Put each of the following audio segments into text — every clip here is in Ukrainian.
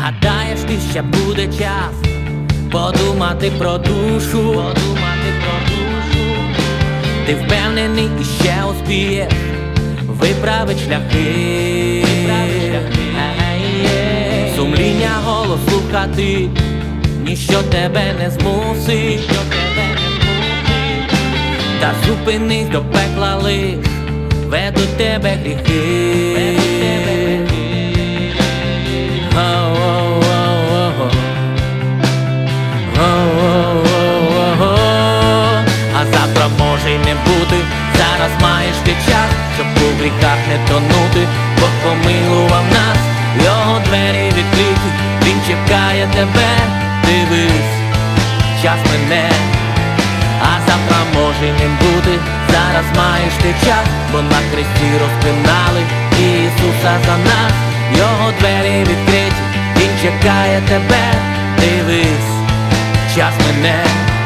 Гадаєш, ти ще буде час подумати про душу, Ти впевнений і ще успієш виправить шляхи, Сумління голос слухати, ніщо тебе не змусить, та зупинись до пекла лиш, ведуть тебе гріхи. А завтра може й не бути, зараз маєш ти час, щоб у гріхах не тонути. Бог помилував нас, його двері відкриті, він чекає тебе, дивись, час мине. А завтра може й не бути, зараз маєш ти час, бо на хресті розпинали Ісуса за нас, його двері відкриті, він чекає тебе, дивись, час мине.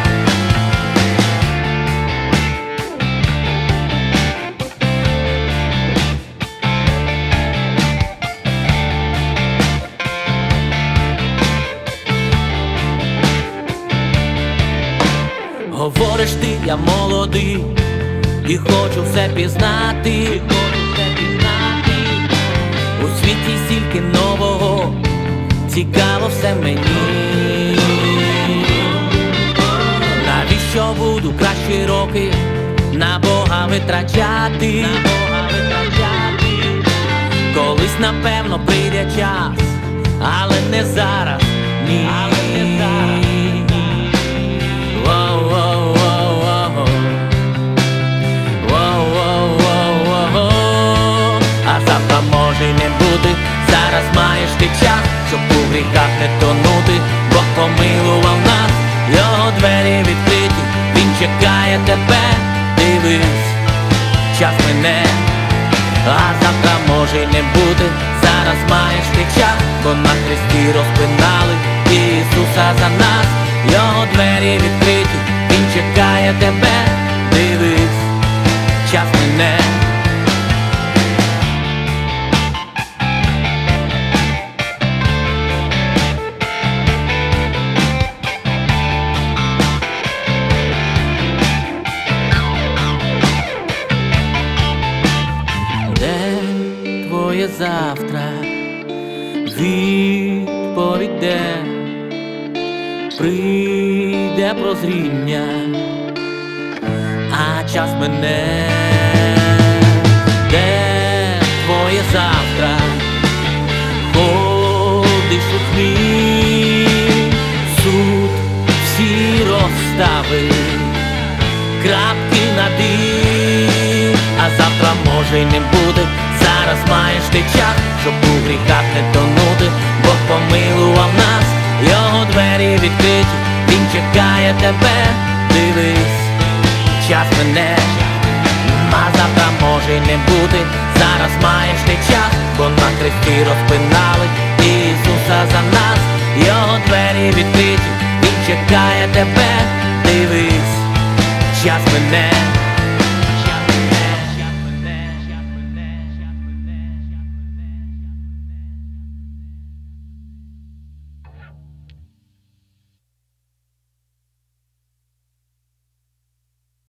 Говориш ти, я молодий і хочу все пізнати, у світі стільки нового, цікаво все мені. Навіщо буду кращі роки на Бога витрачати? Колись, напевно, прийде час, але не зараз, ні. А завтра може й не бути, зараз маєш ти час, щоб у гріхах не тонути. Бог помилував нас, його двері відкриті, він чекає тебе, дивись, час мине. А завтра може й не бути, зараз маєш ти час, бо на хресті розпинали Ісуса за нас, його двері відкриті, він чекає тебе, дивись, час мине. Твоє завтра, відповідь де, прийде прозріння, а час мине. Де твоє завтра, ходиш у тьмі, суд всі розставив, крапки над «і», а завтра може й не буде, зараз маєш ти час, щоб у гріхах не тонути. Бог помилував нас, його двері відкриті, він чекає тебе, дивись, час мине. А завтра може й не бути, зараз маєш ти час, бо на хресті розпинали Ісуса за нас, його двері відкриті, він чекає тебе, дивись, час мине.